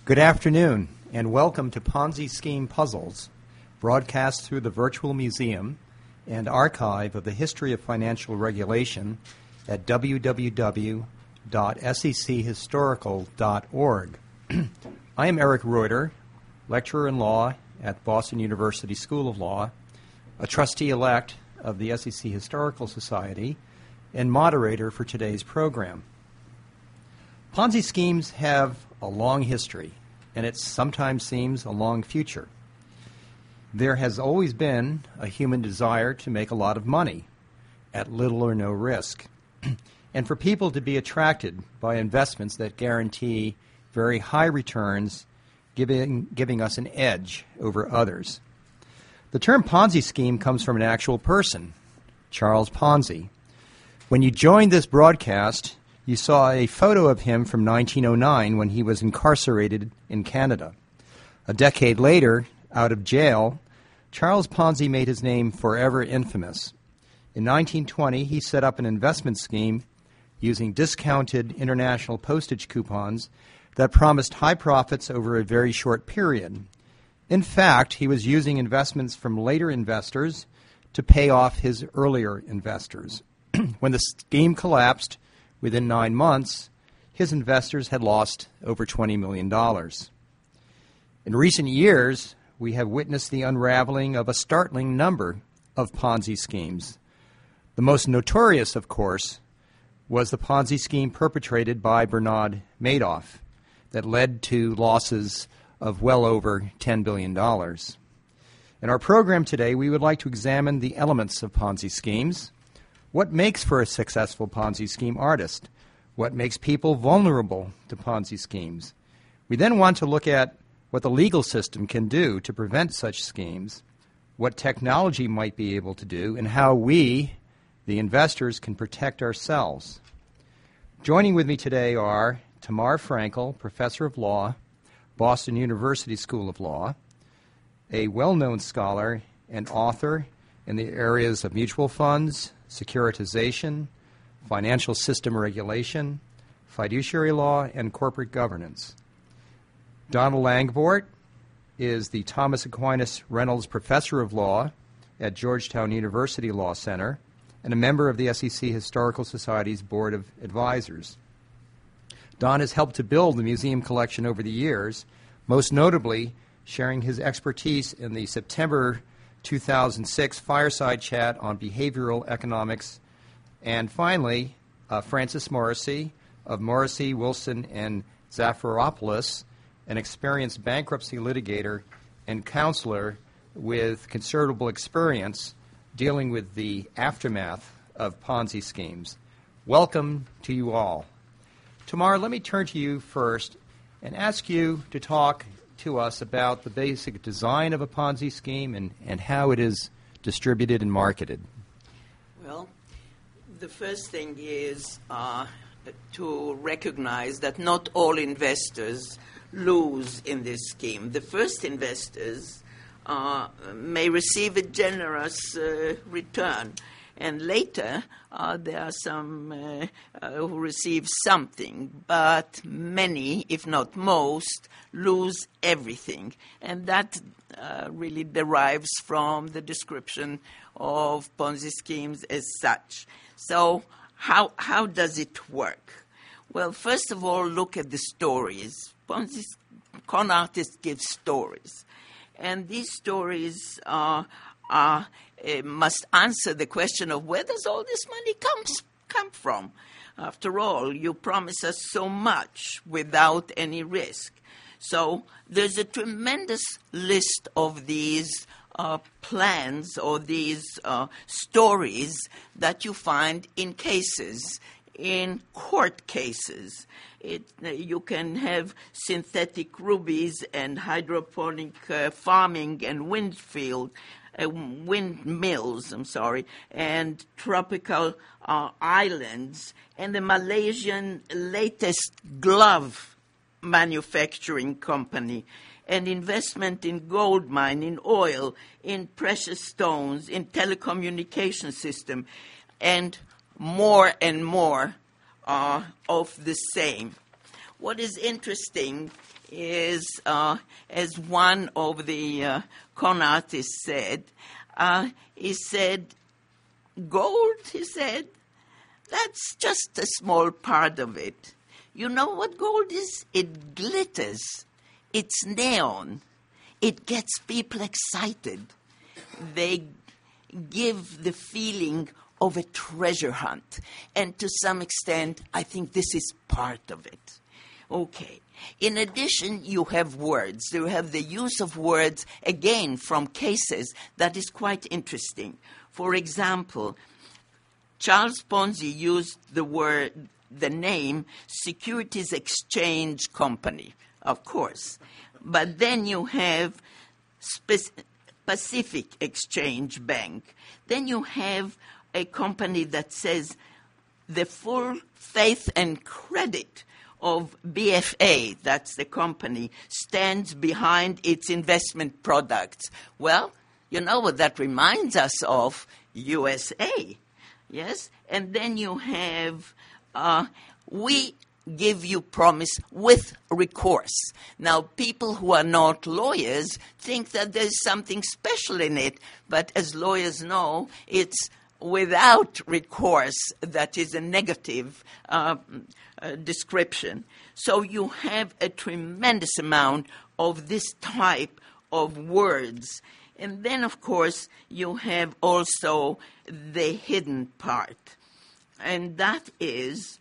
Good afternoon, and welcome to Ponzi Scheme Puzzles, broadcast through the Virtual Museum and Archive of the History of Financial Regulation at www.sechistorical.org. I am Eric Reuter, lecturer in law at Boston University School of Law, a trustee-elect of the SEC Historical Society, and moderator for today's program. Ponzi schemes have a long history, and it sometimes seems a long future. There has always been a human desire to make a lot of money at little or no risk, and for people to be attracted by investments that guarantee very high returns, giving us an edge over others. The term Ponzi scheme comes from an actual person, Charles Ponzi. When you joined this broadcast, you saw a photo of him from 1909 when he was incarcerated in Canada. A decade later, out of jail, Charles Ponzi made his name forever infamous. In 1920, he set up an investment scheme using discounted international postage coupons that promised high profits over a very short period. In fact, he was using investments from later investors to pay off his earlier investors. When the scheme collapsed, within 9 months, his investors had lost over $20 million. In recent years, we have witnessed the unraveling of a startling number of Ponzi schemes. The most notorious, of course, was the Ponzi scheme perpetrated by Bernard Madoff that led to losses of well over $10 billion. In our program today, we would like to examine the elements of Ponzi schemes. What makes for a successful Ponzi scheme artist? What makes people vulnerable to Ponzi schemes? We then want to look at what the legal system can do to prevent such schemes, what technology might be able to do, and how we, the investors, can protect ourselves. Joining with me today are Tamar Frankel, professor of law, Boston University School of Law, a well-known scholar and author in the areas of mutual funds, securitization, financial system regulation, fiduciary law, and corporate governance. Donald Langvort is the Thomas Aquinas Reynolds Professor of Law at Georgetown University Law Center and a member of the SEC Historical Society's Board of Advisors. Don has helped to build the museum collection over the years, most notably sharing his expertise in the September 2006 Fireside Chat on Behavioral Economics. And finally, Francis Morrissey of Morrissey, Wilson, and Zafiropoulos, an experienced bankruptcy litigator and counselor with considerable experience dealing with the aftermath of Ponzi schemes. Welcome to you all. Tamar, let me turn to you first and ask you to talk to us about the basic design of a Ponzi scheme and how it is distributed and marketed. Well, the first thing is to recognize that not all investors lose in this scheme. The first investors may receive a generous return, and later there are some who receive something, but many, if not most, lose everything. And that really derives from the description of Ponzi schemes as such. So how does it work? Well, first of all, look at the stories. Con artists give stories. And these stories must answer the question of where does all this money come from? After all, you promise us so much without any risk. So there's a tremendous list of these plans or these stories that you find in cases, in court cases. You can have synthetic rubies and hydroponic farming and windmills, and tropical islands, and the Malaysian latest glove manufacturing company, and investment in gold mine, in oil, in precious stones, in telecommunication system, and more of the same. What is interesting is, as one of the con artists said, he said, gold, he said, that's just a small part of it. You know what gold is? It glitters. It's neon. It gets people excited. They give the feeling of a treasure hunt. And to some extent, I think this is part of it. Okay. In addition, you have words. You have the use of words, again, from cases that is quite interesting. For example, Charles Ponzi used the name Securities Exchange Company, of course. But then you have Pacific Exchange Bank. Then you have a company that says the full faith and credit of BFA, that's the company, stands behind its investment products. Well, you know what that reminds us of? USA, yes? And then you have, we give you promise with recourse. Now, people who are not lawyers think that there's something special in it, but as lawyers know, it's without recourse that is a negative description. So you have a tremendous amount of this type of words. And then, of course, you have also the hidden part. And that is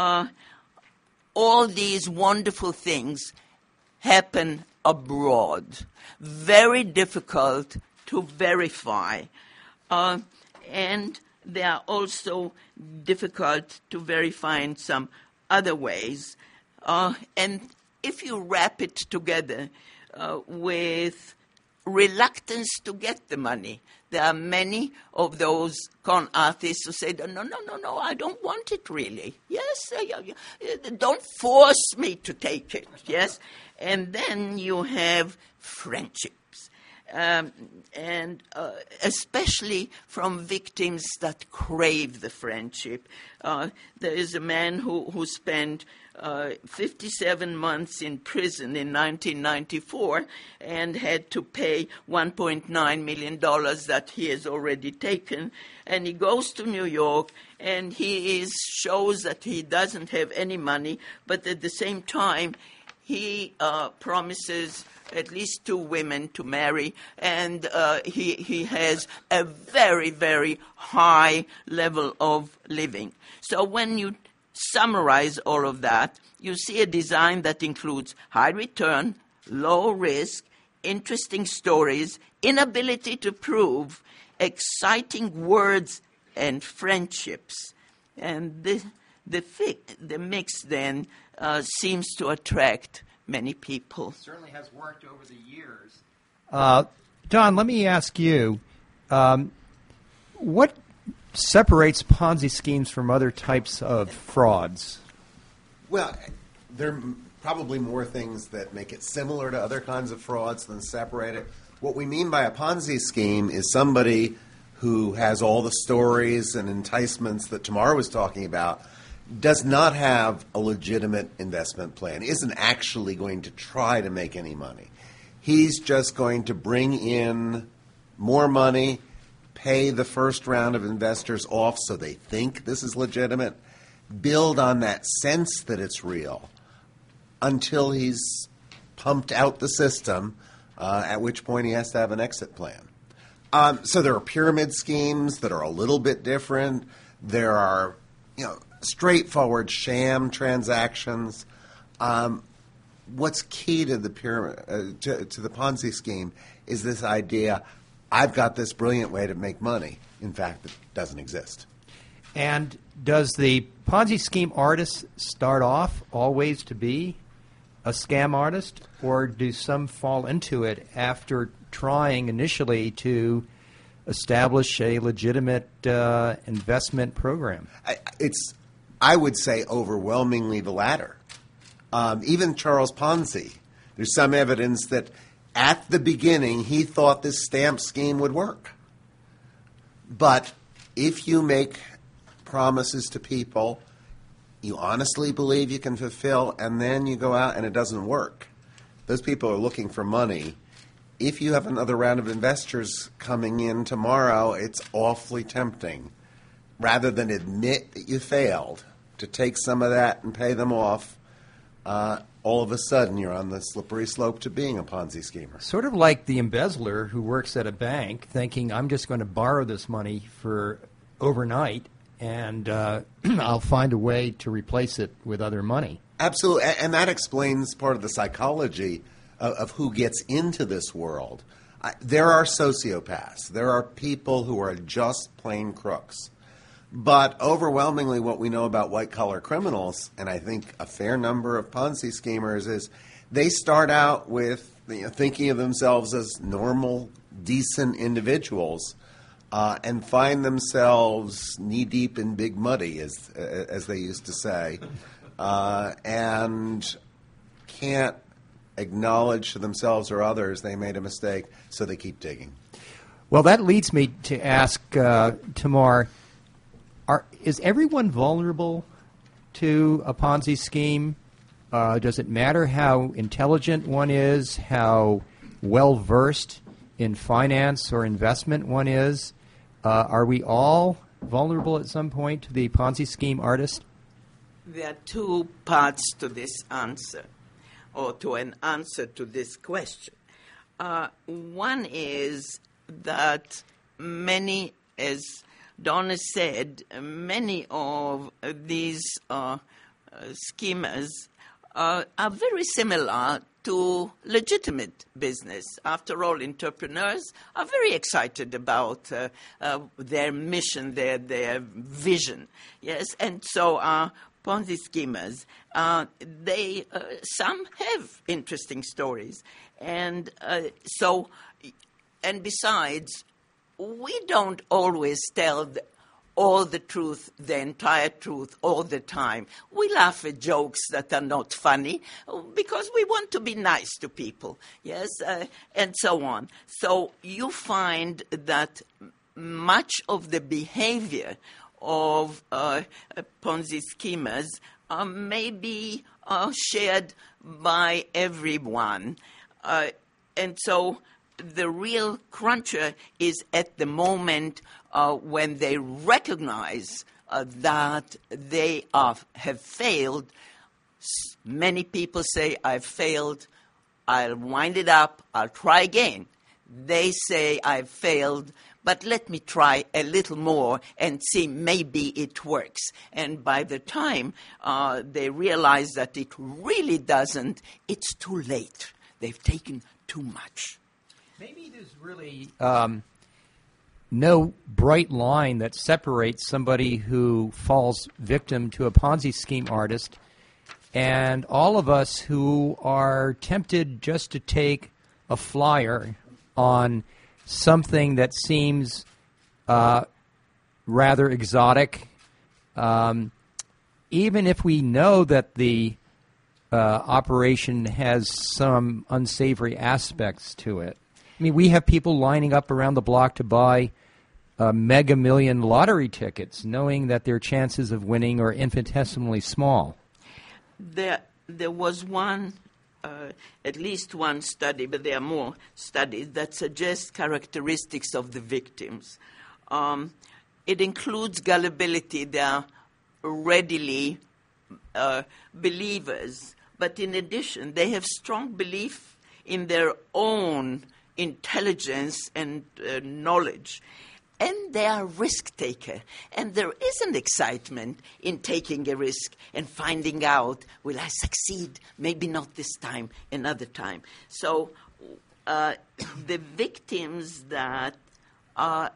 all these wonderful things happen abroad. Very difficult to verify. And they are also difficult to verify in some other ways. And if you wrap it together with reluctance to get the money, there are many of those con artists who say, no, I don't want it really. Yes, don't force me to take it, yes? And then you have friendships, and especially from victims that crave the friendship. There is a man who spent 57 months in prison in 1994 and had to pay $1.9 million that he has already taken. And he goes to New York and he shows that he doesn't have any money, but at the same time, he promises at least 2 women to marry, and he has a very, very high level of living. So when you summarize all of that, you see a design that includes high return, low risk, interesting stories, inability to prove, exciting words, and friendships. And the mix then seems to attract many people. It certainly has worked over the years. Don, let me ask you, what separates Ponzi schemes from other types of frauds? Well, there are probably more things that make it similar to other kinds of frauds than separate it. What we mean by a Ponzi scheme is somebody who has all the stories and enticements that Tamara was talking about, does not have a legitimate investment plan, isn't actually going to try to make any money. He's just going to bring in more money, pay the first round of investors off so they think this is legitimate, build on that sense that it's real until he's pumped out the system, at which point he has to have an exit plan. So there are pyramid schemes that are a little bit different. There are, straightforward sham transactions. What's key to the pyramid, to the Ponzi scheme is this idea, I've got this brilliant way to make money. In fact, it doesn't exist. And does the Ponzi scheme artist start off always to be a scam artist, or do some fall into it after trying initially to establish a legitimate investment program? I would say overwhelmingly the latter. Even Charles Ponzi, there's some evidence that at the beginning he thought this stamp scheme would work. But if you make promises to people you honestly believe you can fulfill, and then you go out and it doesn't work, Those people are looking for money. If you have another round of investors coming in tomorrow, it's awfully tempting. Rather than admit that you failed, to take some of that and pay them off, all of a sudden you're on the slippery slope to being a Ponzi schemer. Sort of like the embezzler who works at a bank thinking, I'm just going to borrow this money for overnight and I'll find a way to replace it with other money. Absolutely, and that explains part of the psychology of who gets into this world. There are sociopaths. There are people who are just plain crooks. But overwhelmingly what we know about white-collar criminals, and I think a fair number of Ponzi schemers, is they start out with thinking of themselves as normal, decent individuals and find themselves knee-deep in big muddy, as they used to say, and can't acknowledge to themselves or others they made a mistake, so they keep digging. Well, that leads me to ask Tamar, is everyone vulnerable to a Ponzi scheme? Does it matter how intelligent one is, how well-versed in finance or investment one is? Are we all vulnerable at some point to the Ponzi scheme artist? There are two parts to this answer, or to an answer to this question. One is that many, as Donna said, many of these schemers are very similar to legitimate business. After all, entrepreneurs are very excited about their mission, their vision. Yes, and so Ponzi schemers, they some have interesting stories, and and besides, we don't always tell all the truth, the entire truth, all the time. We laugh at jokes that are not funny because we want to be nice to people, yes, and so on. So you find that much of the behavior of Ponzi schemers may be shared by everyone. And so the real cruncher is at the moment when they recognize that they have failed. Many people say, I've failed, I'll wind it up, I'll try again. They say, I've failed, but let me try a little more and see maybe it works. And by the time they realize that it really doesn't, it's too late. They've taken too much. Maybe there's really no bright line that separates somebody who falls victim to a Ponzi scheme artist and all of us who are tempted just to take a flyer on something that seems rather exotic, even if we know that the operation has some unsavory aspects to it. I mean, we have people lining up around the block to buy Mega Million lottery tickets, knowing that their chances of winning are infinitesimally small. There was one, at least one study, but there are more studies that suggest characteristics of the victims. It includes gullibility. They are readily believers, but in addition, they have strong belief in their own intelligence and knowledge. And they are risk taker. And there is an excitement in taking a risk and finding out, will I succeed? Maybe not this time, another time. So the victims that have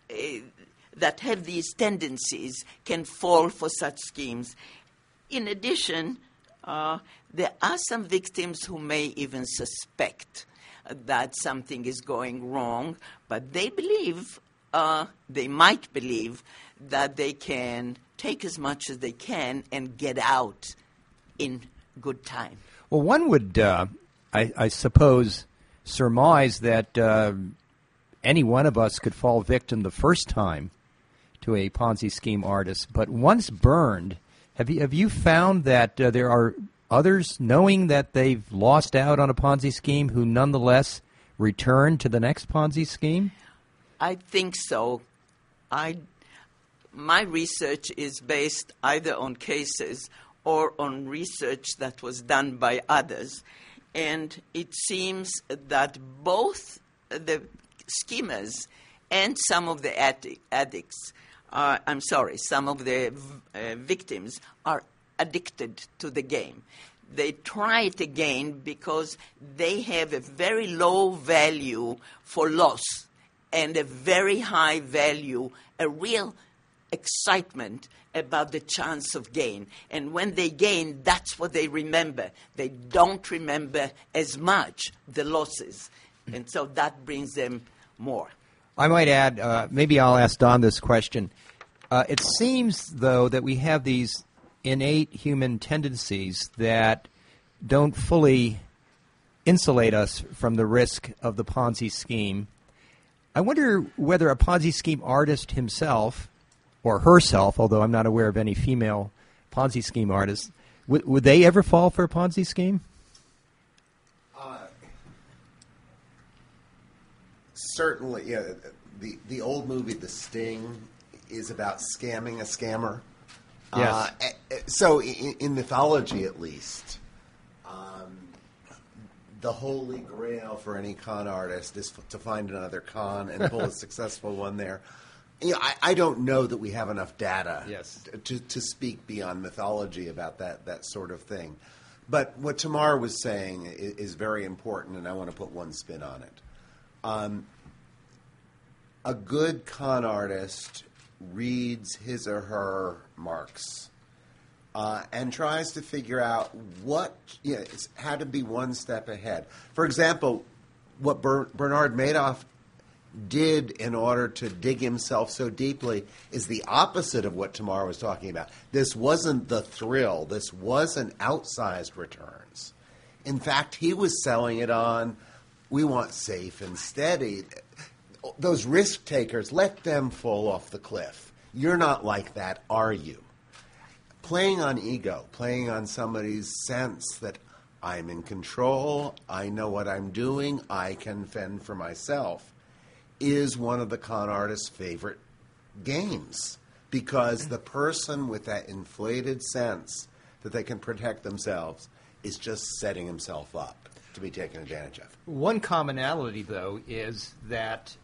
these tendencies can fall for such schemes. In addition, there are some victims who may even suspect that something is going wrong, but they believe, they might believe, that they can take as much as they can and get out in good time. Well, one would, I suppose, surmise that any one of us could fall victim the first time to a Ponzi scheme artist, but once burned, have you found that there are others, knowing that they've lost out on a Ponzi scheme, who nonetheless return to the next Ponzi scheme? I think so. My research is based either on cases or on research that was done by others. And it seems that both the schemers and some of the some of the victims are addicted to the game. They try it again because they have a very low value for loss and a very high value, a real excitement about the chance of gain. And when they gain, that's what they remember. They don't remember as much the losses. And so that brings them more. I might add, maybe I'll ask Don this question. It seems, though, that we have these innate human tendencies that don't fully insulate us from the risk of the Ponzi scheme. I wonder whether a Ponzi scheme artist himself or herself, although I'm not aware of any female Ponzi scheme artists, would they ever fall for a Ponzi scheme? Certainly, yeah. The old movie The Sting is about scamming a scammer. Yes. So in mythology, at least, the holy grail for any con artist is to find another con and pull a successful one there. You know, I don't know that we have enough data to speak beyond mythology about that sort of thing. But what Tamar was saying is very important, and I want to put one spin on it. A good con artist reads his or her marks and tries to figure out how to be one step ahead. For example, what Bernard Madoff did in order to dig himself so deeply is the opposite of what Tamar was talking about. This wasn't the thrill. This wasn't outsized returns. In fact, he was selling it on, we want safe and steady. Those risk takers, let them fall off the cliff. You're not like that, are you? Playing on ego, playing on somebody's sense that I'm in control, I know what I'm doing, I can fend for myself, is one of the con artist's favorite games. Because the person with that inflated sense that they can protect themselves is just setting himself up to be taken advantage of. One commonality, though, is that,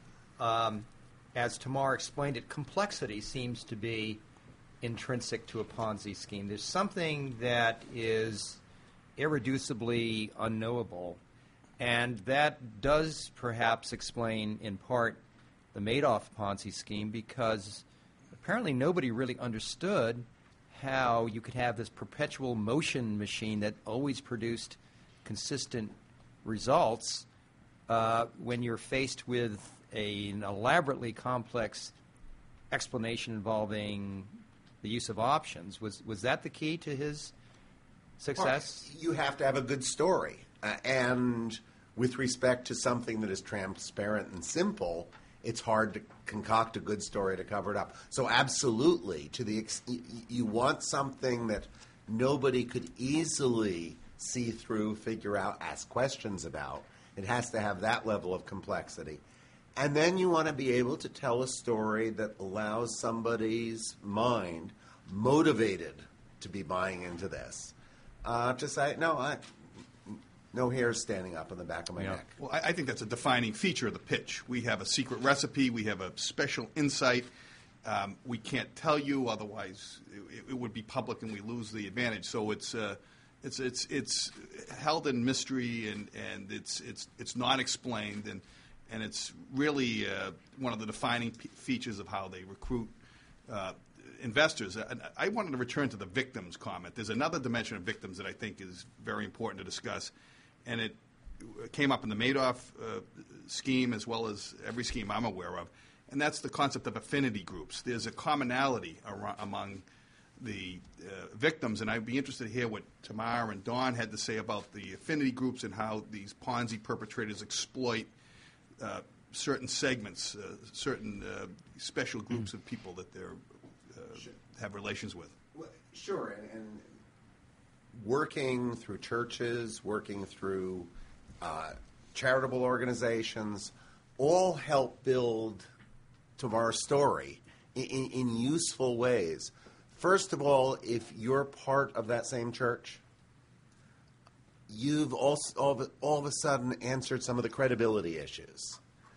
as Tamar explained it, complexity seems to be intrinsic to a Ponzi scheme. There's something that is irreducibly unknowable, and that does perhaps explain, in part, the Madoff Ponzi scheme, because apparently nobody really understood how you could have this perpetual motion machine that always produced consistent results when you're faced with an elaborately complex explanation involving the use of options. Was that the key to his success? Well, you have to have a good story. And with respect to something that is transparent and simple, it's hard to concoct a good story to cover it up. So absolutely, you want something that nobody could easily see through, figure out, ask questions about. It has to have that level of complexity. And then you want to be able to tell a story that allows somebody's mind motivated to be buying into this. To say, no hairs standing up on the back of my neck. Well, I think that's a defining feature of the pitch. We have a secret recipe. We have a special insight. We can't tell you, otherwise it would be public and we lose the advantage. So it's held in mystery and it's not explained and it's really one of the defining features of how they recruit investors. I wanted to return to the victims comment. There's another dimension of victims that I think is very important to discuss, and it came up in the Madoff scheme as well as every scheme I'm aware of, and that's the concept of affinity groups. There's a commonality among the victims, and I'd be interested to hear what Tamar and Don had to say about the affinity groups and how these Ponzi perpetrators exploit certain segments, certain special groups of people that they're have relations with. Well, sure, and working through churches, working through charitable organizations, all help build tomorrow's story in useful ways. First of all, if you're part of that same church, you've also all of a sudden answered some of the credibility issues.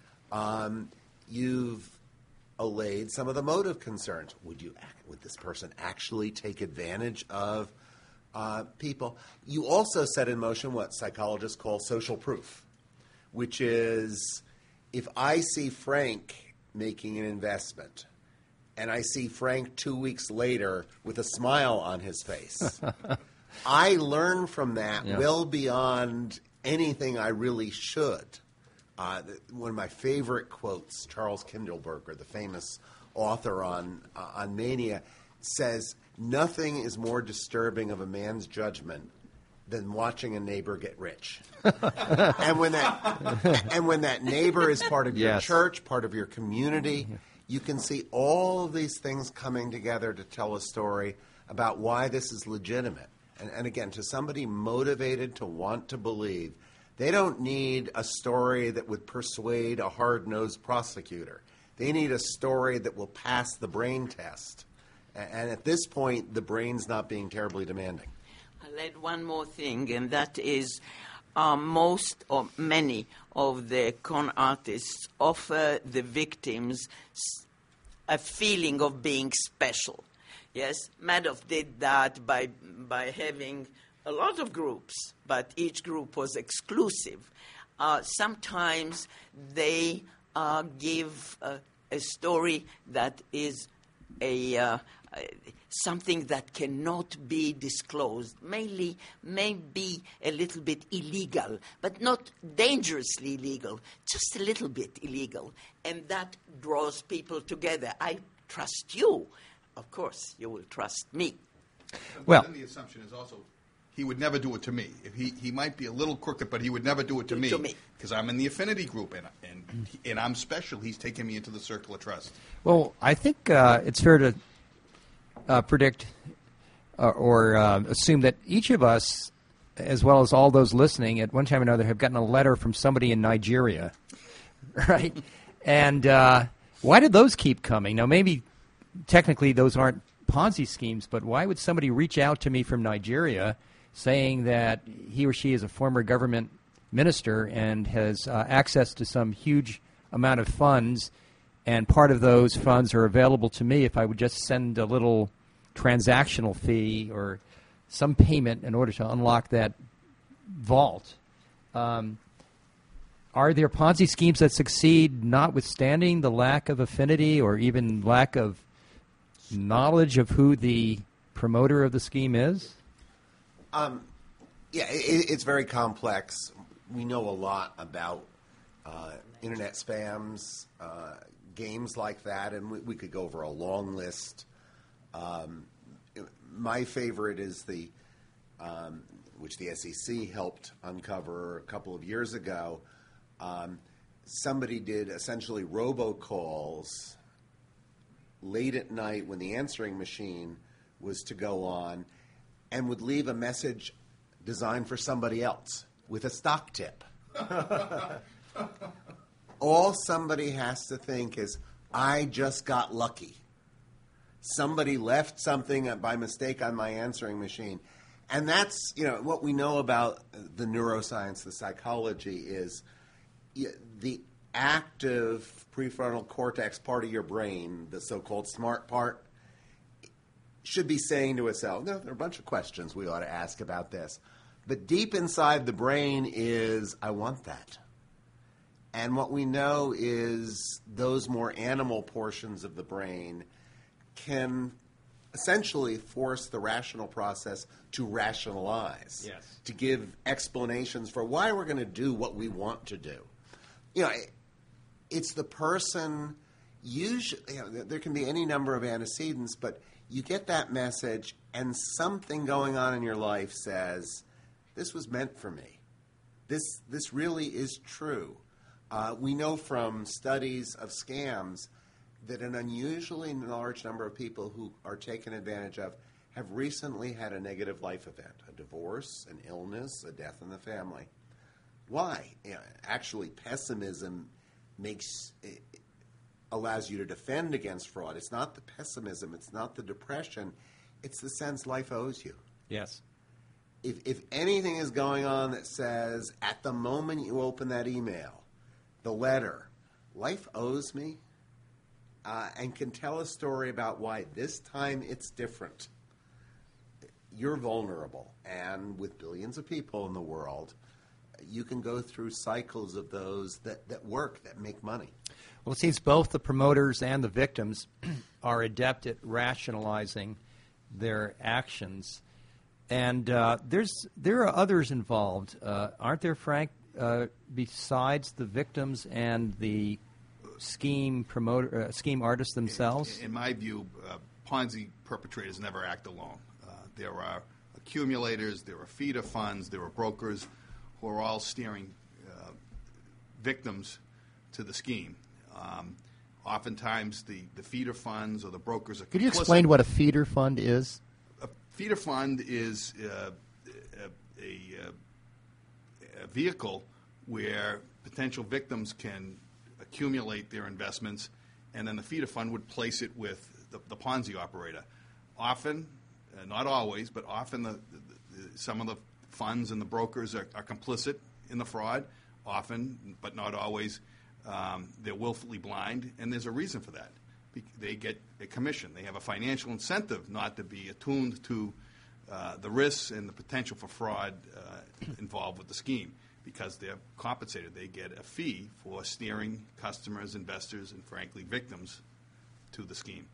You've allayed some of the motive concerns. Would this person actually take advantage of people? You also set in motion what psychologists call social proof, which is if I see Frank making an investment and I see Frank 2 weeks later with a smile on his face, I learn from that well beyond anything I really should. One of my favorite quotes, Charles Kindleberger, the famous author on mania, says, "Nothing is more disturbing of a man's judgment than watching a neighbor get rich." and when that neighbor is part of your church, part of your community, you can see all of these things coming together to tell a story about why this is legitimate. And again, to somebody motivated to want to believe, they don't need a story that would persuade a hard-nosed prosecutor. They need a story that will pass the brain test. And at this point, the brain's not being terribly demanding. I'll add one more thing, and that is most or many of the con artists offer the victims a feeling of being special. Yes, Madoff did that by having a lot of groups, but each group was exclusive. Sometimes they give a story that is something that cannot be disclosed, may be a little bit illegal, but not dangerously illegal, just a little bit illegal. And that draws people together. I trust you. Of course, you will trust me. Well, then the assumption is also he would never do it to me. If he might be a little crooked, but he would never do it to me because I'm in the affinity group and I'm special. He's taking me into the circle of trust. Well, I think it's fair to predict or assume that each of us, as well as all those listening, at one time or another have gotten a letter from somebody in Nigeria, right? And why did those keep coming? Now, maybe technically those aren't Ponzi schemes, but why would somebody reach out to me from Nigeria saying that he or she is a former government minister and has access to some huge amount of funds, and part of those funds are available to me if I would just send a little transactional fee or some payment in order to unlock that vault? Are there Ponzi schemes that succeed notwithstanding the lack of affinity or even lack of knowledge of who the promoter of the scheme is? It's very complex. We know a lot about internet spams, games like that, and we could go over a long list. My favorite is the which the SEC helped uncover a couple of years ago. Somebody did essentially robocalls late at night when the answering machine was to go on and would leave a message designed for somebody else with a stock tip. All somebody has to think is, I just got lucky. Somebody left something by mistake on my answering machine. And that's, what we know about the neuroscience, the psychology is the active prefrontal cortex part of your brain, the so-called smart part, should be saying to itself, no, there are a bunch of questions we ought to ask about this. But deep inside the brain is, I want that. And what we know is those more animal portions of the brain can essentially force the rational process to rationalize, to give explanations for why we're going to do what we want to do. It's the person, usually, there can be any number of antecedents, but you get that message and something going on in your life says, this was meant for me. This really is true. We know from studies of scams that an unusually large number of people who are taken advantage of have recently had a negative life event, a divorce, an illness, a death in the family. Why? Actually, pessimism allows you to defend against fraud. It's not the pessimism, it's not the depression, it's the sense life owes you. Yes. If anything is going on that says, at the moment you open that email, the letter, life owes me, and can tell a story about why this time it's different, you're vulnerable. And with billions of people in the world, you can go through cycles of those that work, that make money. Well, it seems both the promoters and the victims are adept at rationalizing their actions. And there are others involved, aren't there, Frank, besides the victims and the scheme artists themselves? In my view, Ponzi perpetrators never act alone. There are accumulators, there are feeder funds, there are brokers who are all steering victims to the scheme. Oftentimes, the feeder funds or the brokers are complicit. Could you explain what a feeder fund is? A feeder fund is a vehicle where potential victims can accumulate their investments, and then the feeder fund would place it with the Ponzi operator. Often, not always, but often some of the funds and the brokers are complicit in the fraud. Often, but not always, they're willfully blind, and there's a reason for that. They get a commission. They have a financial incentive not to be attuned to the risks and the potential for fraud involved with the scheme because they're compensated. They get a fee for steering customers, investors, and frankly, victims to the scheme.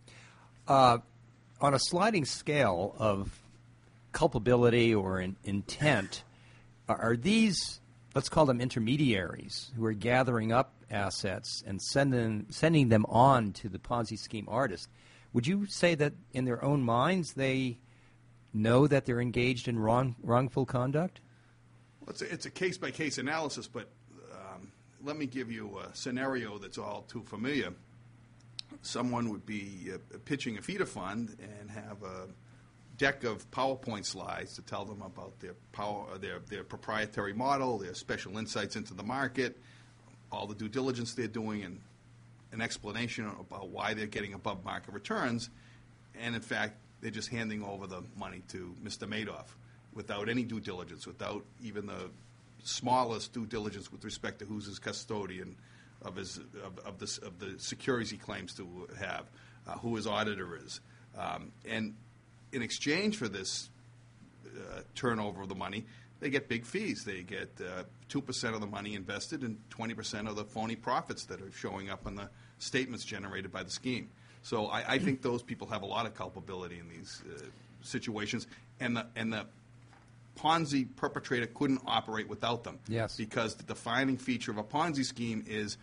On a sliding scale of culpability or intent, are these, let's call them intermediaries, who are gathering up assets and sending them on to the Ponzi scheme artist, would you say that in their own minds they know that they're engaged in wrongful conduct? Well, it's a case-by-case analysis, but let me give you a scenario that's all too familiar. Someone would be pitching a feeder fund and have a deck of PowerPoint slides to tell them about their proprietary model, their special insights into the market, all the due diligence they're doing, and an explanation about why they're getting above market returns. And in fact, they're just handing over the money to Mr. Madoff without any due diligence, without even the smallest due diligence with respect to who's his custodian of the securities he claims to have, who his auditor is. And in exchange for this turnover of the money, they get big fees. They get 2% of the money invested and 20% of the phony profits that are showing up on the statements generated by the scheme. So I think those people have a lot of culpability in these situations, and the Ponzi perpetrator couldn't operate without them. Yes. Because the defining feature of a Ponzi scheme is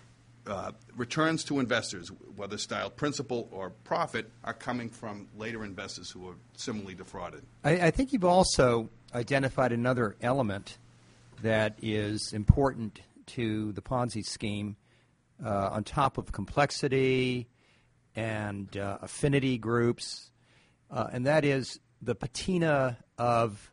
returns to investors, whether styled principal or profit, are coming from later investors who are similarly defrauded. I think you've also identified another element that is important to the Ponzi scheme on top of complexity and affinity groups, and that is the patina of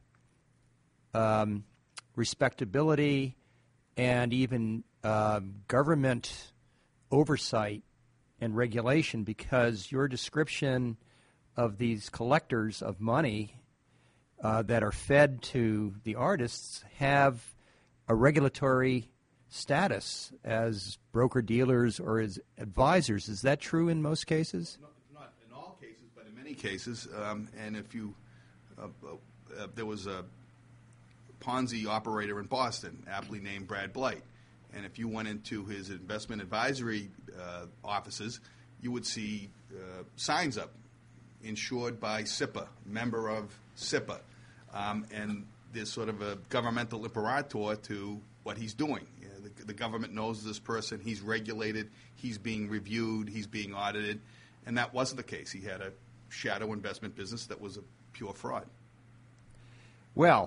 respectability and even government oversight and regulation, because your description of these collectors of money that are fed to the artists have a regulatory status as broker-dealers or as advisors. Is that true in most cases? Not in all cases, but in many cases. And if you there was a Ponzi operator in Boston, aptly named Brad Blight. And if you went into his investment advisory offices, you would see signs up, insured by SIPA, member of SIPA. And there's sort of a governmental imperator to what he's doing. You know, the government knows this person, he's regulated, he's being reviewed, he's being audited. And that wasn't the case. He had a shadow investment business that was a pure fraud. Well,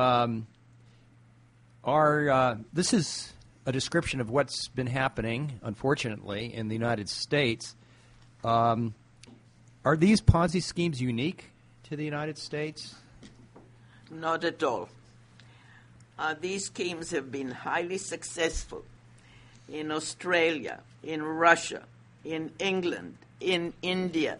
this is a description of what's been happening, unfortunately, in the United States. Are these Ponzi schemes unique to the United States? Not at all. These schemes have been highly successful in Australia, in Russia, in England, in India,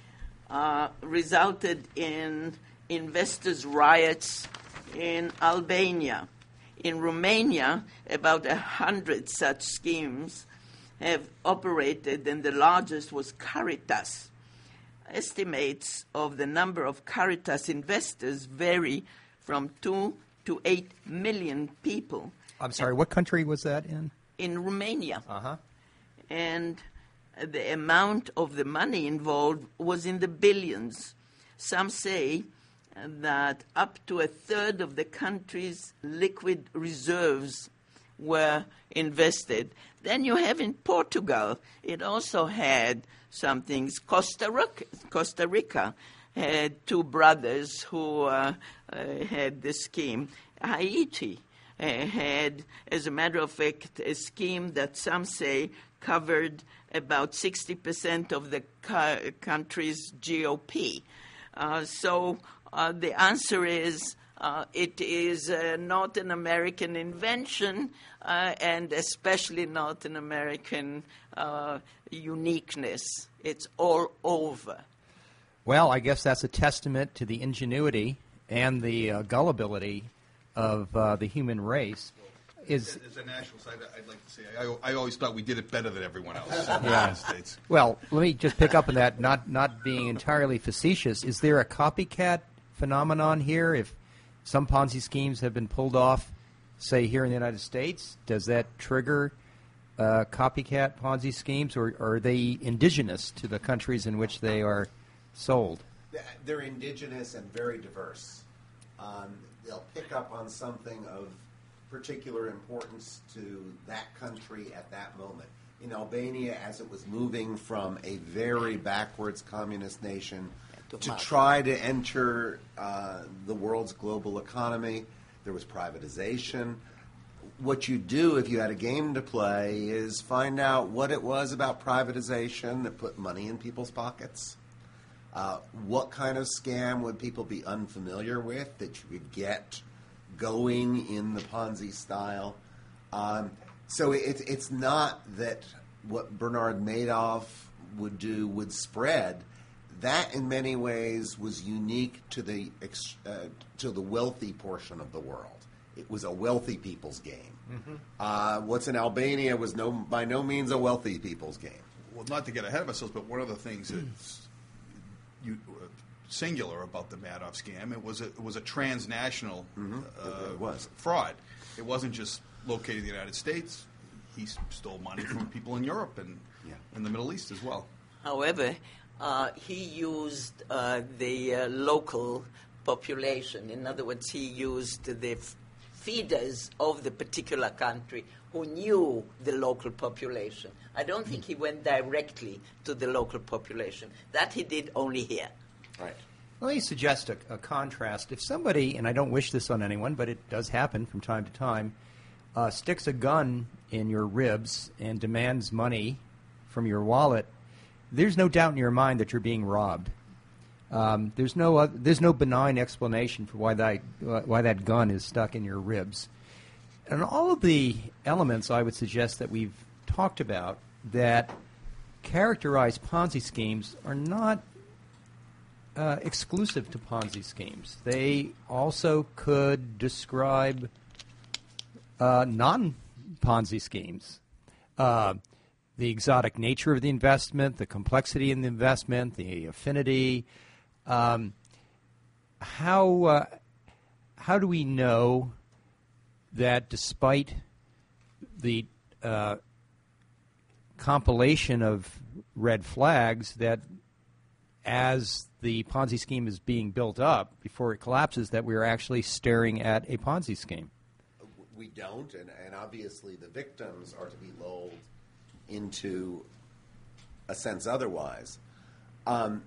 resulted in investors' riots in Albania. In Romania, about 100 such schemes have operated, and the largest was Caritas. Estimates of the number of Caritas investors vary from 2 to 8 million people. I'm sorry, what country was that in? In Romania. Uh-huh. And the amount of the money involved was in the billions. Some say that up to a third of the country's liquid reserves were invested. Then you have in Portugal, it also had some things. Costa Rica had two brothers who had the scheme. Haiti had, as a matter of fact, a scheme that some say covered about 60% of the country's GOP. So the answer is it is not an American invention, and especially not an American uniqueness. It's all over. Well, I guess that's a testament to the ingenuity and the gullibility of the human race. As a national side, I'd like to say I always thought we did it better than everyone else in the United States. Well, let me just pick up on that, not being entirely facetious. Is there a copycat phenomenon here? If some Ponzi schemes have been pulled off, say, here in the United States, does that trigger copycat Ponzi schemes, or are they indigenous to the countries in which they are sold? They're indigenous and very diverse. They'll pick up on something of particular importance to that country at that moment. In Albania, as it was moving from a very backwards communist nation to try to enter the world's global economy, there was privatization. What you do if you had a game to play is find out what it was about privatization that put money in people's pockets. What kind of scam would people be unfamiliar with that you could get going in the Ponzi style? So it's not that what Bernard Madoff would do would spread. That, in many ways, was unique to the wealthy portion of the world. It was a wealthy people's game. Mm-hmm. What's in Albania was by no means a wealthy people's game. Well, not to get ahead of ourselves, but one of the things that's singular about the Madoff scam, it was a transnational It was. fraud. It wasn't just located in the United States. He stole money from people in Europe and in the Middle East as well. However, he used the local population. In other words, he used the feeders of the particular country who knew the local population. I don't think he went directly to the local population. That he did only here. Right. Let me suggest a contrast. If somebody, and I don't wish this on anyone, but it does happen from time to time, sticks a gun in your ribs and demands money from your wallet, there's no doubt in your mind that you're being robbed. There's no benign explanation for why that gun is stuck in your ribs. And all of the elements I would suggest that we've talked about that characterize Ponzi schemes are not exclusive to Ponzi schemes. They also could describe non-Ponzi schemes. The exotic nature of the investment, the complexity in the investment, the affinity. How do we know that despite the compilation of red flags, that as the Ponzi scheme is being built up before it collapses, that we're actually staring at a Ponzi scheme? We don't, and obviously the victims are to be lulled into a sense otherwise. One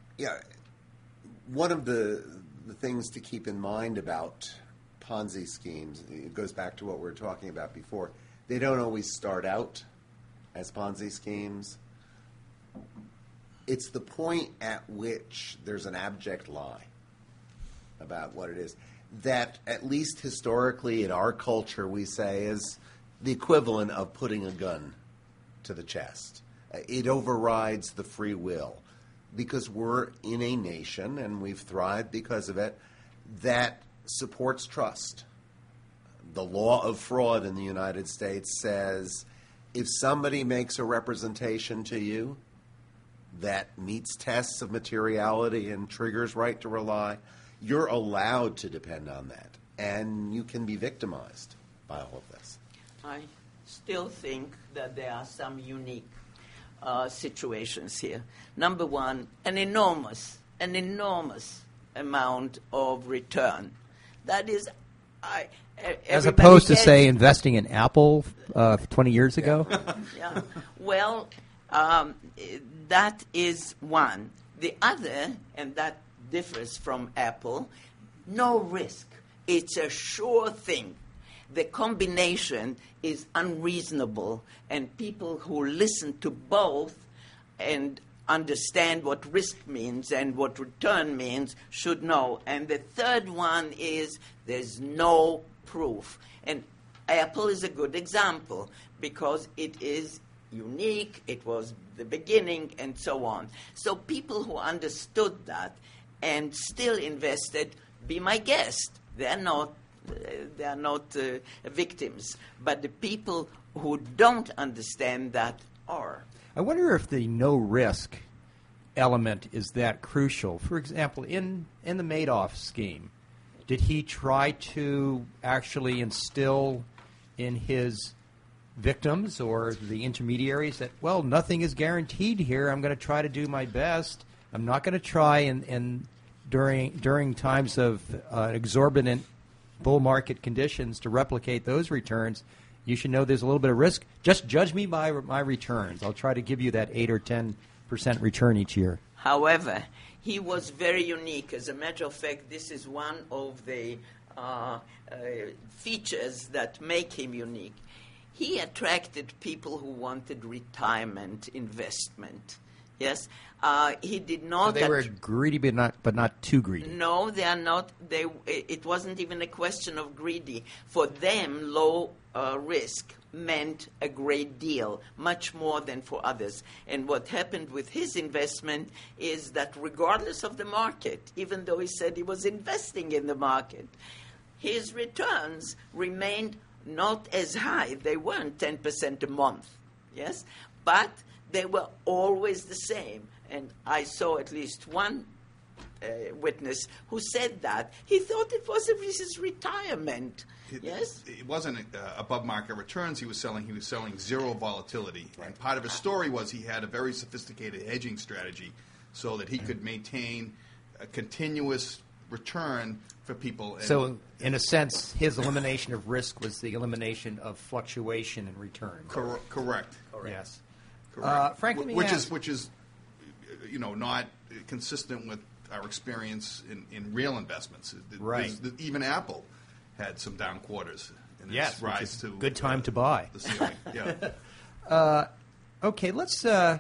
of the things to keep in mind about Ponzi schemes, it goes back to what we were talking about before, they don't always start out as Ponzi schemes. It's the point at which there's an abject lie. about what it is. That, at least historically in our culture, we say is the equivalent of putting a gun to the chest. It overrides the free will because we're in a nation, and we've thrived because of it, that supports trust. The law of fraud in the United States says if somebody makes a representation to you that meets tests of materiality and triggers right to rely, you're allowed to depend on that. And you can be victimized by all of this. I still think that there are some unique situations here. Number one, an enormous amount of return. That is, as opposed to, say, investing in Apple 20 years ago? Yeah. Well, that is one. The other, and that differs from Apple, no risk. It's a sure thing. The combination is unreasonable, and people who listen to both and understand what risk means and what return means should know. And the third one is there's no proof. And Apple is a good example because it is unique, it was the beginning, and so on. So people who understood that and still invested, be my guest. They're not victims. But the people who don't understand that are. I wonder if the no-risk element is that crucial. For example, in the Madoff scheme, did he try to actually instill in his victims or the intermediaries that, well, nothing is guaranteed here. I'm going to try to do my best. I'm not going to try during times of exorbitant bull market conditions to replicate those returns. You should know there's a little bit of risk. Just judge me by my returns. I'll try to give you that 8 or 10% return each year. However, he was very unique. As a matter of fact, this is one of the features that make him unique. He attracted people who wanted retirement investment. Yes, he did not. So they were greedy, but not too greedy. No, they are not. It wasn't even a question of greedy. For them, low risk meant a great deal, much more than for others. And what happened with his investment is that regardless of the market, even though he said he was investing in the market, his returns remained not as high. They weren't 10% a month, yes? But they were always the same. And I saw at least one witness who said that. He thought it was his retirement. Yes? It wasn't above market returns he was selling zero volatility. Right. And part of his story was he had a very sophisticated hedging strategy so that he could maintain a continuous return for people. And so, in a sense, his elimination of risk was the elimination of fluctuation in return. Correct. Yes. Correct. Frank, which is not consistent with our experience in real investments. Right. Even Apple had some down quarters in yes, its rise to good time to buy. The ceiling. Yeah. Okay, let's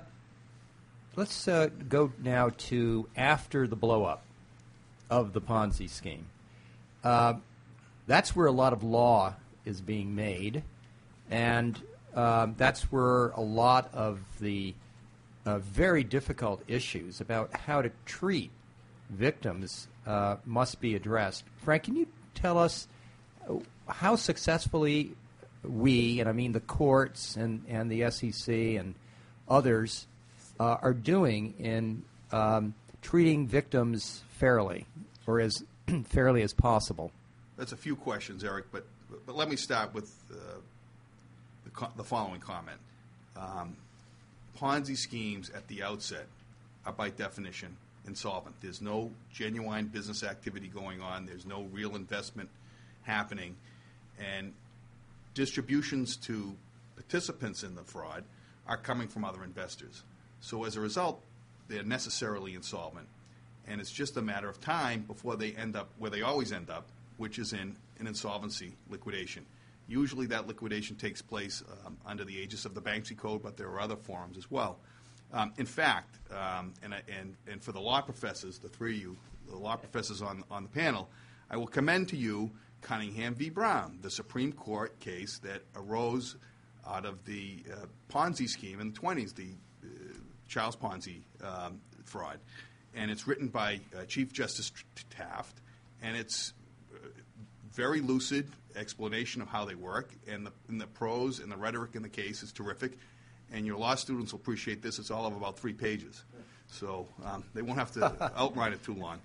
go now to after the blow up of the Ponzi scheme. That's where a lot of law is being made, and that's where a lot of the very difficult issues about how to treat victims must be addressed. Frank, can you tell us how successfully we, and I mean the courts and the SEC and others, are doing in treating victims fairly, or as fairly as possible? That's a few questions, Eric, but let me start with the following comment. Ponzi schemes at the outset are by definition insolvent. There's no genuine business activity going on. There's no real investment happening. And distributions to participants in the fraud are coming from other investors. So as a result, they're necessarily insolvent. And it's just a matter of time before they end up where they always end up, which is in an insolvency liquidation. Usually that liquidation takes place under the aegis of the Bankruptcy Code, but there are other forms as well. In fact, and for the law professors, the three of you the law professors on the panel, I will commend to you Cunningham v. Brown, the Supreme Court case that arose out of the Ponzi scheme in the 1920s, the Charles Ponzi fraud. And it's written by Chief Justice Taft, and it's very lucid explanation of how they work, and the prose and the rhetoric in the case is terrific. And your law students will appreciate this. It's all of about 3 pages. So they won't have to outline it too long.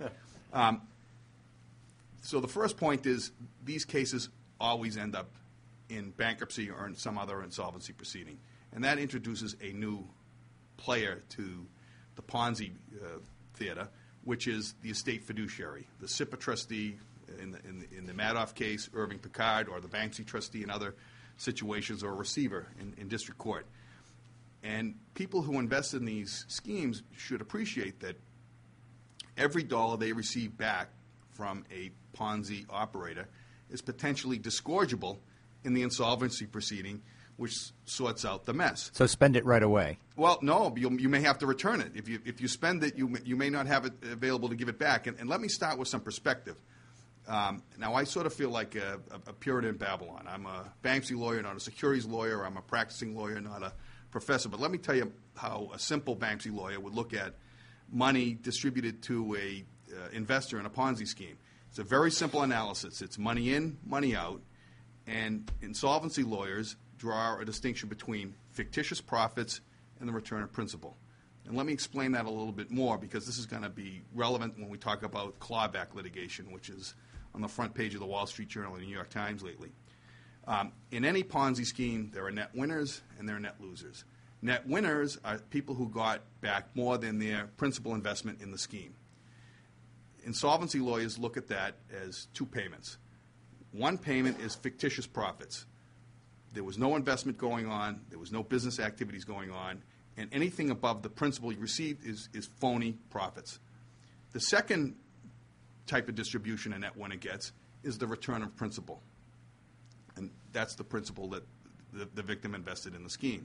So the first point is these cases always end up in bankruptcy or in some other insolvency proceeding. And that introduces a new player to the Ponzi theater, which is the estate fiduciary, the SIPA trustee in the Madoff case, Irving Picard, or the Banksy trustee in other situations, or a receiver in district court. And people who invest in these schemes should appreciate that every dollar they receive back from a Ponzi operator is potentially disgorgeable in the insolvency proceeding, which sorts out the mess. So spend it right away. Well, no, you may have to return it. If you spend it, you may not have it available to give it back. And let me start with some perspective. Now, I sort of feel like a Puritan in Babylon. I'm a Banksy lawyer, not a securities lawyer. I'm a practicing lawyer, not a professor. But let me tell you how a simple Banksy lawyer would look at money distributed to a investor in a Ponzi scheme. It's a very simple analysis. It's money in, money out. And insolvency lawyers draw a distinction between fictitious profits and the return of principal. And let me explain that a little bit more, because this is going to be relevant when we talk about clawback litigation, which is on the front page of the Wall Street Journal and the New York Times lately. In any Ponzi scheme, there are net winners and there are net losers. Net winners are people who got back more than their principal investment in the scheme. Insolvency lawyers look at that as 2 payments. One payment is fictitious profits. There was no investment going on, there was no business activities going on, and anything above the principal you received is phony profits. The second type of distribution a net winner gets is the return of principal. And that's the principal that the victim invested in the scheme.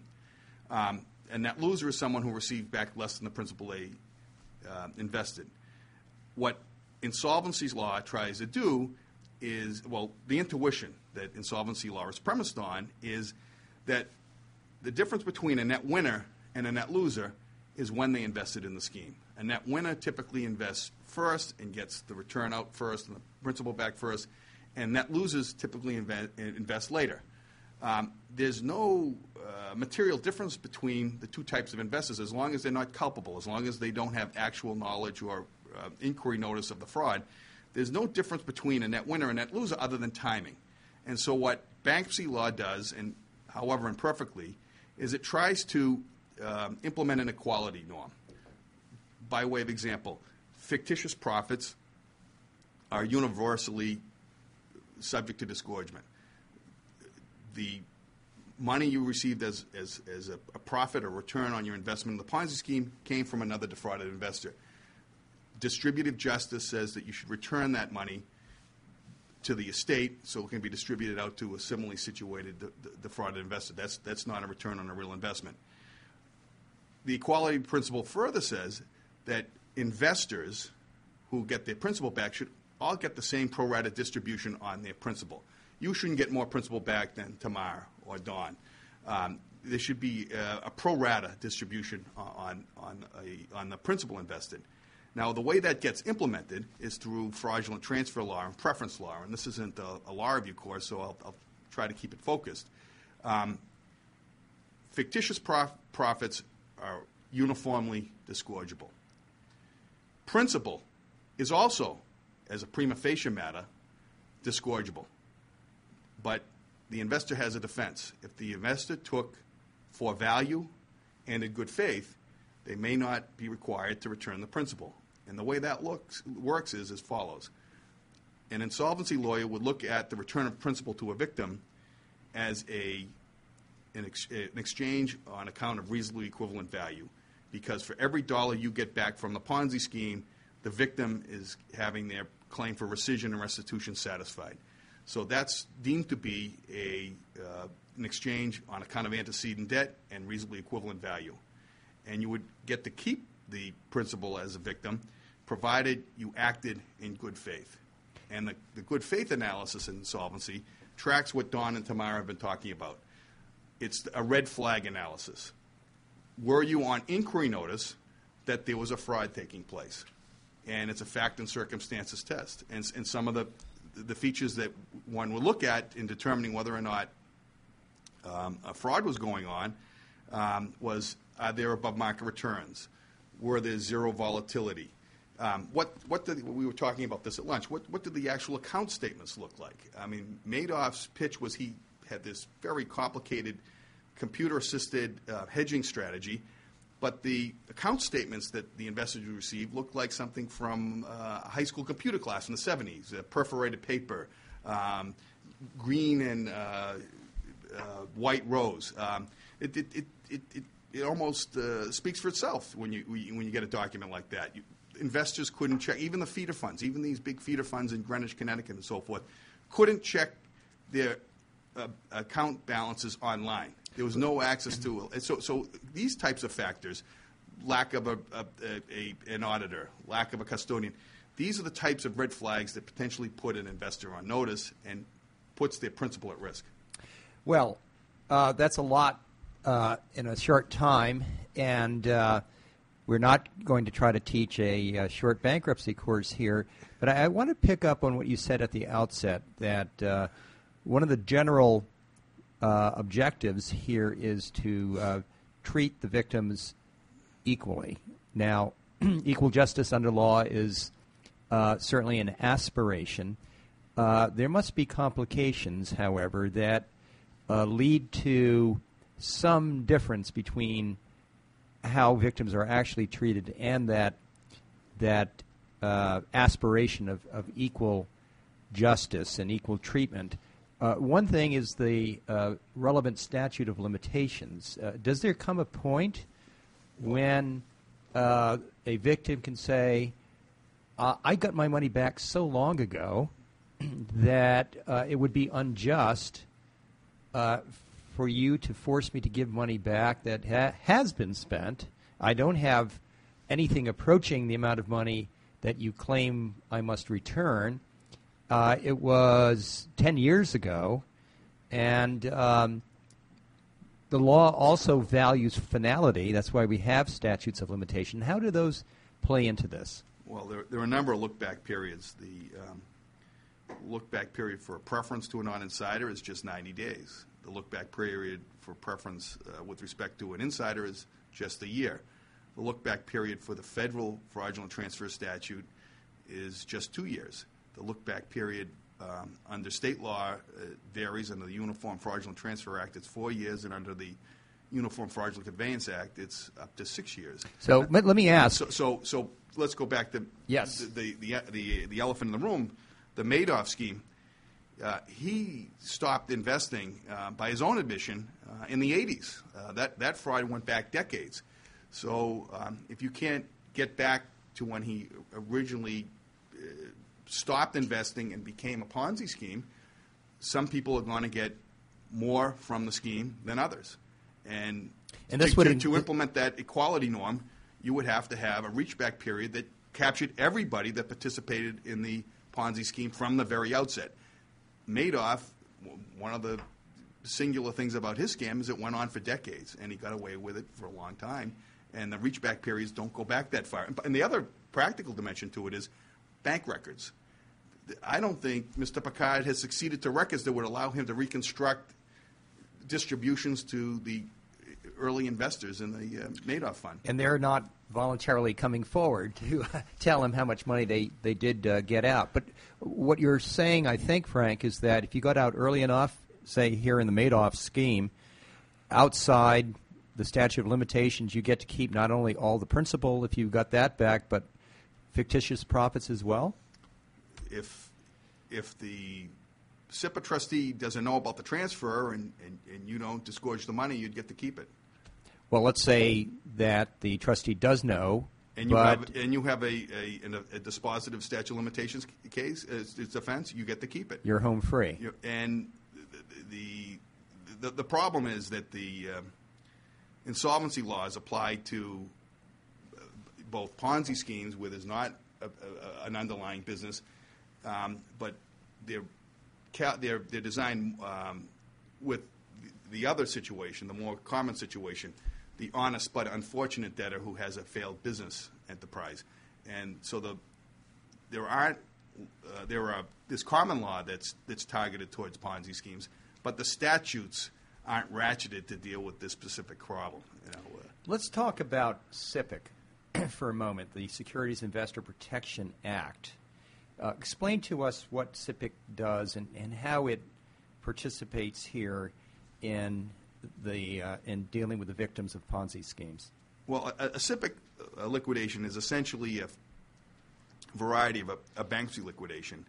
A net loser is someone who received back less than the principal they invested. What insolvency law tries to do is, well, the intuition that insolvency law is premised on is that the difference between a net winner and a net loser is when they invested in the scheme. A net winner typically invests first and gets the return out first and the principal back first, and net losers typically invest later. There's no material difference between the 2 types of investors as long as they're not culpable, as long as they don't have actual knowledge or inquiry notice of the fraud. There's no difference between a net winner and a net loser other than timing. And so what Banksy law does, and however imperfectly, is it tries to implement an equality norm. By way of example, fictitious profits are universally subject to disgorgement. The money you received as a profit or return on your investment in the Ponzi scheme came from another defrauded investor. Distributive justice says that you should return that money to the estate so it can be distributed out to a similarly situated defrauded investor. That's not a return on a real investment. The equality principle further says that investors who get their principal back should all get the same pro rata distribution on their principal. You shouldn't get more principal back than Tamar or Don. There should be a pro rata distribution on the principal invested. Now, the way that gets implemented is through fraudulent transfer law and preference law, and this isn't a law review course, so I'll try to keep it focused. Fictitious profits are uniformly disgorgeable. Principal is also, as a prima facie matter, disgorgeable. But the investor has a defense. If the investor took for value and in good faith, they may not be required to return the principal. And the way that works is as follows. An insolvency lawyer would look at the return of principal to a victim as an exchange on account of reasonably equivalent value. Because for every dollar you get back from the Ponzi scheme, the victim is having their claim for rescission and restitution satisfied. So that's deemed to be an exchange on account of antecedent debt and reasonably equivalent value. And you would get to keep the principal as a victim provided you acted in good faith. And the good faith analysis in insolvency tracks what Don and Tamara have been talking about. It's a red flag analysis. Were you on inquiry notice that there was a fraud taking place? And it's a fact and circumstances test. And some of the features that one would look at in determining whether or not a fraud was going on was, are there above market returns? Were there zero volatility? We were talking about this at lunch. What did the actual account statements look like? I mean, Madoff's pitch was he had this very complicated computer-assisted hedging strategy, but the account statements that the investors received looked like something from a high school computer class in the 70s, perforated paper, green and white rows. It almost speaks for itself when you get a document like that. Investors couldn't check, even the feeder funds, even these big feeder funds in Greenwich, Connecticut and so forth, couldn't check their account balances online. There was no access to it. So these types of factors, lack of an auditor, lack of a custodian, these are the types of red flags that potentially put an investor on notice and puts their principal at risk. Well, that's a lot in a short time, and we're not going to try to teach a short bankruptcy course here, but I want to pick up on what you said at the outset, that one of the general objectives here is to treat the victims equally. Now, equal justice under law is certainly an aspiration. There must be complications, however, that lead to some difference between how victims are actually treated and that aspiration of equal justice and equal treatment. One thing is the relevant statute of limitations. Does there come a point when a victim can say, I got my money back so long ago that it would be unjust for you to force me to give money back that has been spent. I don't have anything approaching the amount of money that you claim I must return. It was 10 years ago, and the law also values finality. That's why we have statutes of limitation. How do those play into this? Well, there are a number of look-back periods. The look-back period for a preference to a non-insider is just 90 days. The look-back period for preference with respect to an insider is just a year. The look-back period for the federal fraudulent transfer statute is just 2 years. The look-back period under state law varies. Under the Uniform Fraudulent Transfer Act, it's 4 years, and under the Uniform Fraudulent Conveyance Act, it's up to 6 years. So let me ask. So let's go back to yes. the elephant in the room, the Madoff scheme. He stopped investing by his own admission in the 80s. That fraud went back decades. So if you can't get back to when he originally stopped investing and became a Ponzi scheme, some people are going to get more from the scheme than others. And to implement that equality norm, you would have to have a reach-back period that captured everybody that participated in the Ponzi scheme from the very outset. Madoff, one of the singular things about his scam is it went on for decades, and he got away with it for a long time. And the reach-back periods don't go back that far. And the other practical dimension to it is bank records. I don't think Mr. Picard has succeeded to records that would allow him to reconstruct distributions to the early investors in the Madoff fund. And they're not voluntarily coming forward to tell him how much money they did get out. But what you're saying, I think, Frank, is that if you got out early enough, say here in the Madoff scheme, outside the statute of limitations, you get to keep not only all the principal, if you got that back, but fictitious profits as well? If the SIPA trustee doesn't know about the transfer and you don't disgorge the money, you'd get to keep it. Well, let's say that the trustee does know, and you have a dispositive statute of limitations case, it's offense, you get to keep it. You're home free. And the problem is that the insolvency laws apply to both Ponzi schemes where there's not an underlying business, but they're designed with the other situation, the more common situation, the honest but unfortunate debtor who has a failed business enterprise, and so there's common law that's targeted towards Ponzi schemes, but the statutes aren't ratcheted to deal with this specific problem. Let's talk about SIPC for a moment, the Securities Investor Protection Act. Explain to us what SIPC does and how it participates here in dealing with the victims of Ponzi schemes. Well, a SIPC liquidation is essentially a variety of a bankruptcy liquidation.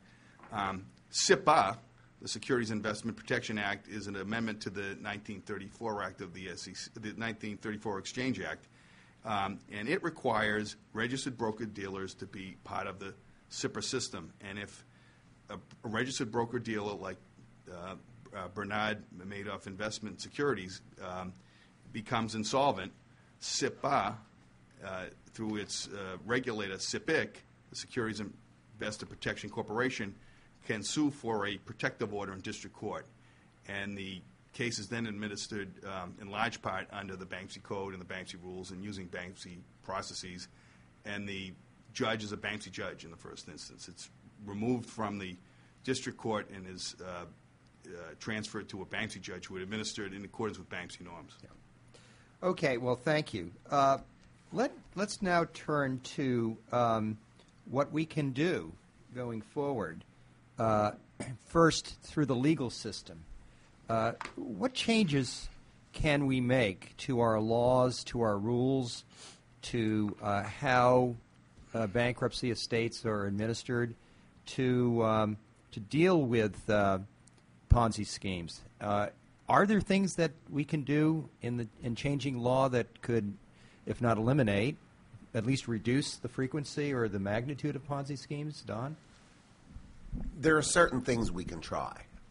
SIPA, the Securities Investment Protection Act, is an amendment to the 1934 Act of the SEC, the 1934 Exchange Act, and it requires registered broker-dealers to be part of the SIPA system. And if a registered broker-dealer like Bernard Madoff Investment Securities becomes insolvent, SIPA, through its regulator, SIPC, the Securities Investor Protection Corporation, can sue for a protective order in district court. And the case is then administered in large part under the Bankruptcy Code and the bankruptcy rules and using bankruptcy processes. And the judge is a bankruptcy judge in the first instance. It's removed from the district court and is transferred to a bankruptcy judge who would administer it in accordance with bankruptcy norms. Yeah. Okay, well, thank you. Let's now turn to what we can do going forward. First, through the legal system. What changes can we make to our laws, to our rules, to how bankruptcy estates are administered to deal with Ponzi schemes? Are there things that we can do in changing law that could, if not eliminate, at least reduce the frequency or the magnitude of Ponzi schemes? Don? There are certain things we can try.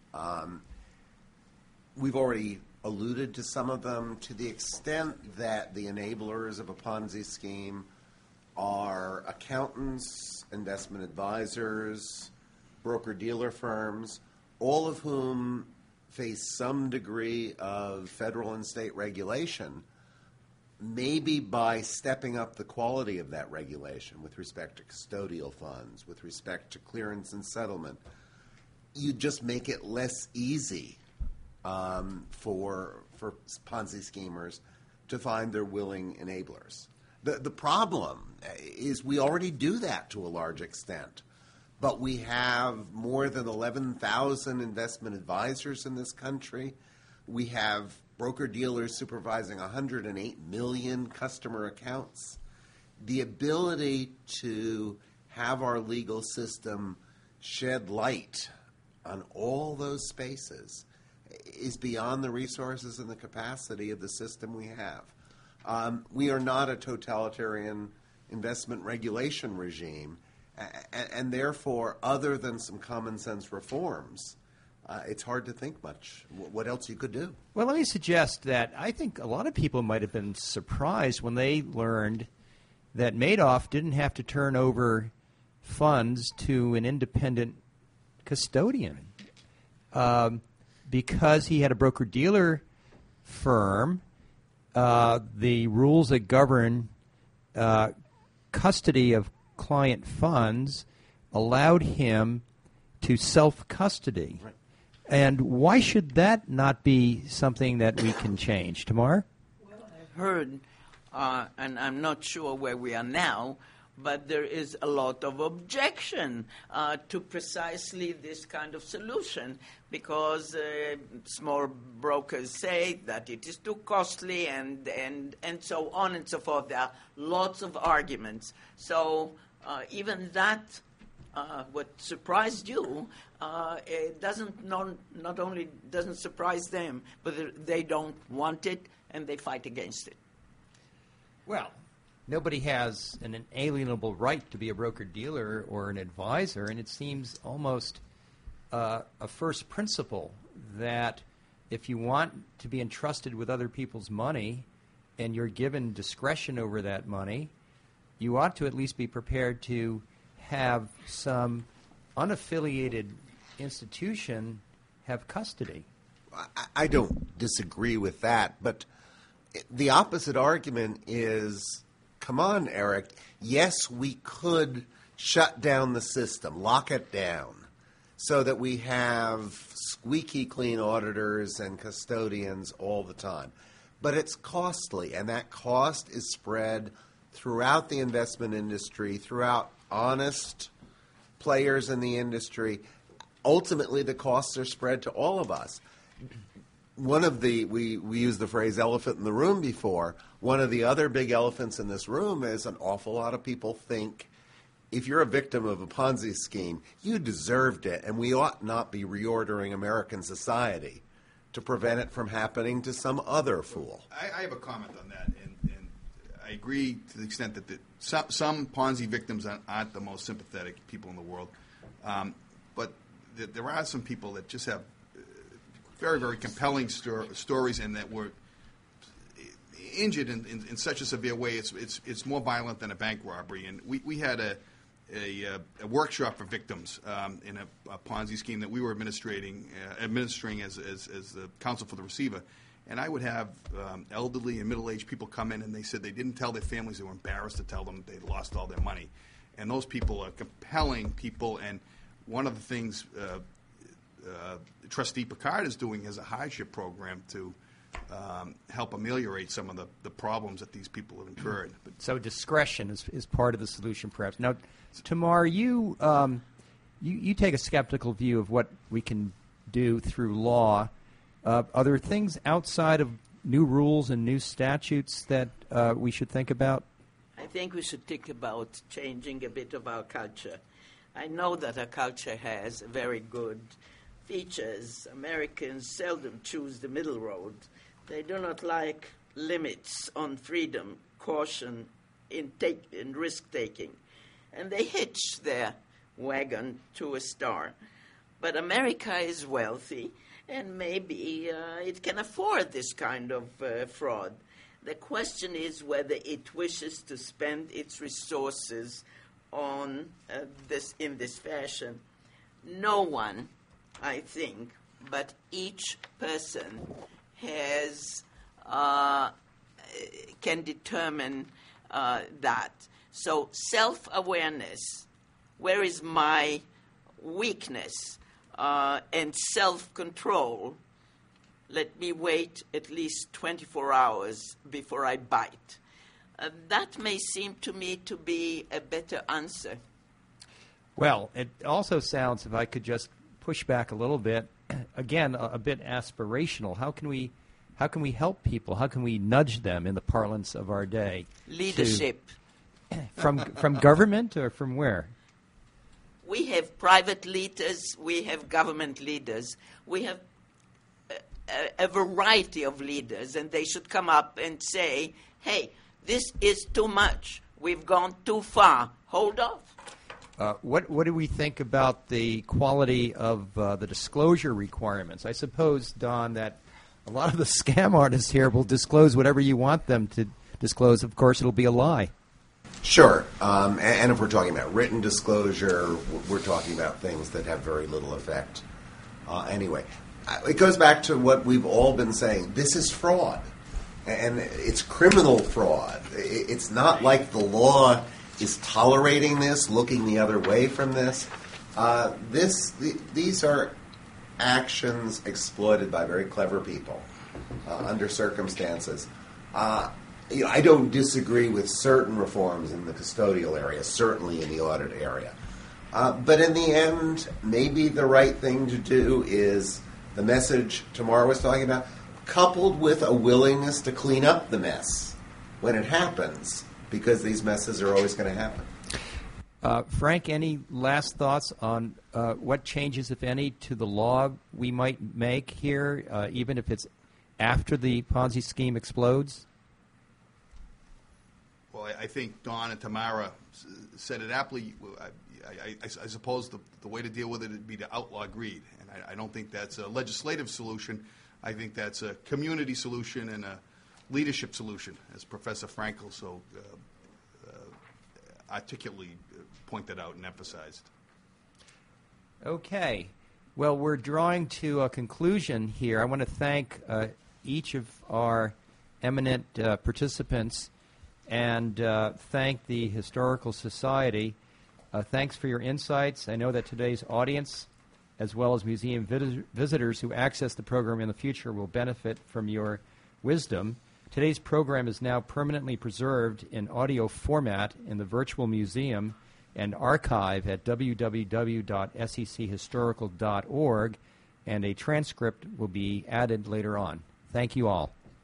We've already alluded to some of them. To the extent that the enablers of a Ponzi scheme are accountants, investment advisors, broker-dealer firms, all of whom face some degree of federal and state regulation, maybe by stepping up the quality of that regulation with respect to custodial funds, with respect to clearance and settlement, you just make it less easy for Ponzi schemers to find their willing enablers. The problem is we already do that to a large extent, but we have more than 11,000 investment advisors in this country. We have broker-dealers supervising 108 million customer accounts. The ability to have our legal system shed light on all those spaces is beyond the resources and the capacity of the system we have. We are not a totalitarian investment regulation regime, and therefore, other than some common sense reforms, it's hard to think much what else you could do. Well, let me suggest that I think a lot of people might have been surprised when they learned that Madoff didn't have to turn over funds to an independent custodian because he had a broker-dealer firm. The rules that govern custody of client funds allowed him to self-custody. Right. And why should that not be something that we can change? Tamar? Well, I've heard, and I'm not sure where we are now, but there is a lot of objection to precisely this kind of solution because small brokers say that it is too costly and so on and so forth. There are lots of arguments. So even that, what surprised you, it doesn't not only doesn't surprise them, but they don't want it and they fight against it. Well, nobody has an inalienable right to be a broker-dealer or an advisor, and it seems almost a first principle that if you want to be entrusted with other people's money and you're given discretion over that money, you ought to at least be prepared to have some unaffiliated institution have custody. I don't disagree with that, but the opposite argument is, come on, Eric, yes, we could shut down the system, lock it down, so that we have squeaky clean auditors and custodians all the time. But it's costly, and that cost is spread throughout the investment industry, throughout honest players in the industry. Ultimately, the costs are spread to all of us. One of the, we used the phrase elephant in the room before. One of the other big elephants in this room is an awful lot of people think if you're a victim of a Ponzi scheme, you deserved it, and we ought not be reordering American society to prevent it from happening to some other fool. I have a comment on that, and I agree to the extent that some Ponzi victims aren't the most sympathetic people in the world, but there are some people that just have very, very compelling stories, and that were injured in such a severe way. It's more violent than a bank robbery. And we had a workshop for victims in a Ponzi scheme that we were administering as the counsel for the receiver. And I would have elderly and middle-aged people come in, and they said they didn't tell their families. They were embarrassed to tell them they'd lost all their money. And those people are compelling people. And one of the things Trustee Picard is doing is a hardship program to help ameliorate some of the problems that these people have incurred. So discretion is part of the solution, perhaps. Now, Tamar, you take a skeptical view of what we can do through law. Are there things outside of new rules and new statutes that we should think about? I think we should think about changing a bit of our culture. I know that our culture has very good features. Americans seldom choose the middle road. They do not like limits on freedom, caution in risk-taking. And they hitch their wagon to a star. But America is wealthy, and maybe it can afford this kind of fraud. The question is whether it wishes to spend its resources on this in this fashion. No one, I think, but each person has can determine that. So self-awareness, where is my weakness, and self-control, let me wait at least 24 hours before I bite. That may seem to me to be a better answer. Well, it also sounds, if I could just push back a little bit, again, a bit aspirational. How can we help people? How can we nudge them in the parlance of our day? Leadership. From government or from where? We have private leaders. We have government leaders. We have a variety of leaders, and they should come up and say, hey, this is too much. We've gone too far. Hold off. What do we think about the quality of the disclosure requirements? I suppose, Don, that a lot of the scam artists here will disclose whatever you want them to disclose. Of course, it'll be a lie. Sure. And if we're talking about written disclosure, we're talking about things that have very little effect. Anyway, it goes back to what we've all been saying. This is fraud. And it's criminal fraud. It's not like the law is tolerating this, looking the other way from this. These are actions exploited by very clever people under circumstances. I don't disagree with certain reforms in the custodial area, certainly in the audit area. But in the end, maybe the right thing to do is the message Tamar was talking about, coupled with a willingness to clean up the mess when it happens, because these messes are always going to happen. Frank, any last thoughts on what changes, if any, to the law we might make here, even if it's after the Ponzi scheme explodes? Well, I think Don and Tamara said it aptly. I suppose the way to deal with it would be to outlaw greed, and I don't think that's a legislative solution. I think that's a community solution and a leadership solution, as Professor Frankel so articulately pointed out and emphasized. Okay. Well, we're drawing to a conclusion here. I want to thank each of our eminent participants and thank the Historical Society. Thanks for your insights. I know that today's audience, as well as museum visitors who access the program in the future, will benefit from your wisdom. Today's program is now permanently preserved in audio format in the virtual museum and archive at www.sechistorical.org, and a transcript will be added later on. Thank you all.